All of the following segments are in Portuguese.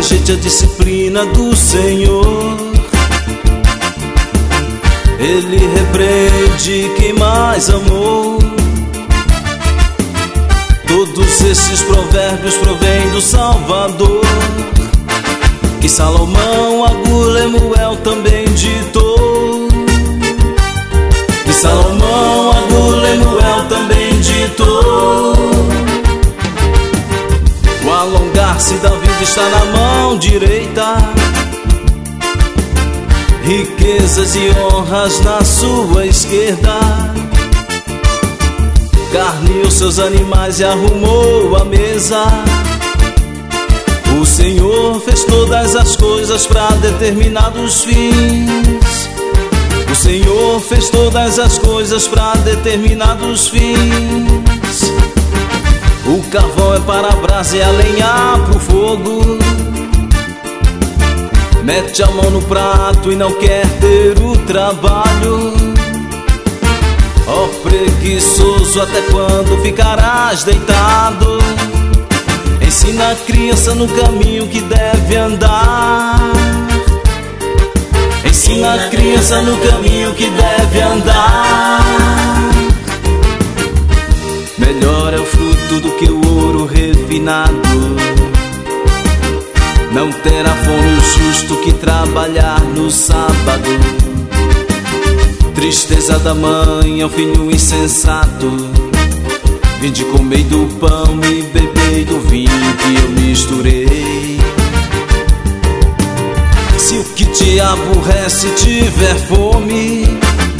rejeite a disciplina do Senhor. Ele repreende quem mais amou. Todos esses provérbios provêm do Salvador, que Salomão a Lemuel também ditou. Que Salomão a Lemuel também ditou. O alongar-se da vida está na mão direita, riquezas e honras na sua esquerda. Carneou seus animais e arrumou a mesa. O Senhor fez todas as coisas para determinados fins. O Senhor fez todas as coisas para determinados fins. O carvão é para a brasa e a lenha pro fogo. Mete a mão no prato e não quer ter o trabalho. Ó preguiçoso, até quando ficarás deitado? Ensina a criança no caminho que deve andar. Ensina a criança no caminho que deve andar. Melhor é o fruto do que o ouro refinado. Não terá fome o justo que trabalhar no sábado. Tristeza da mãe é um filho insensato. Vinde, comei do pão e bebei do vinho que eu misturei. Se o que te aborrece tiver fome,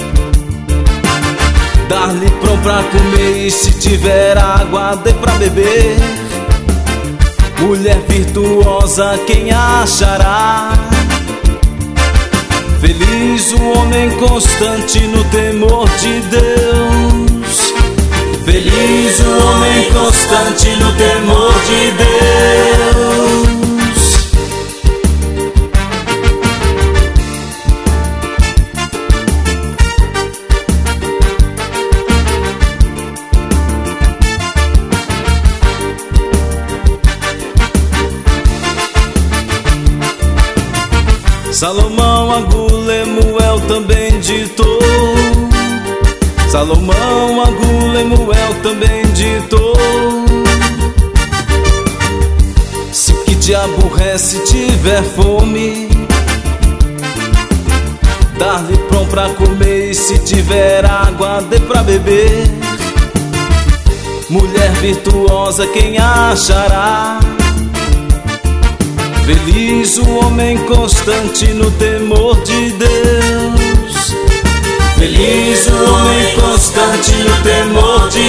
dar-lhe pão pra comer, e se tiver água, dê pra beber. Mulher virtuosa quem achará? Feliz o homem constante no temor de Deus. Feliz o homem constante no temor de Deus. Salomão a Lemuel também ditou. Salomão a Lemuel também ditou. Se o que te aborrece tiver fome, dar-lhe pão pra comer, e se tiver água, dê pra beber. Mulher virtuosa quem achará? Feliz o homem constante no temor de Deus. Feliz o homem constante no temor de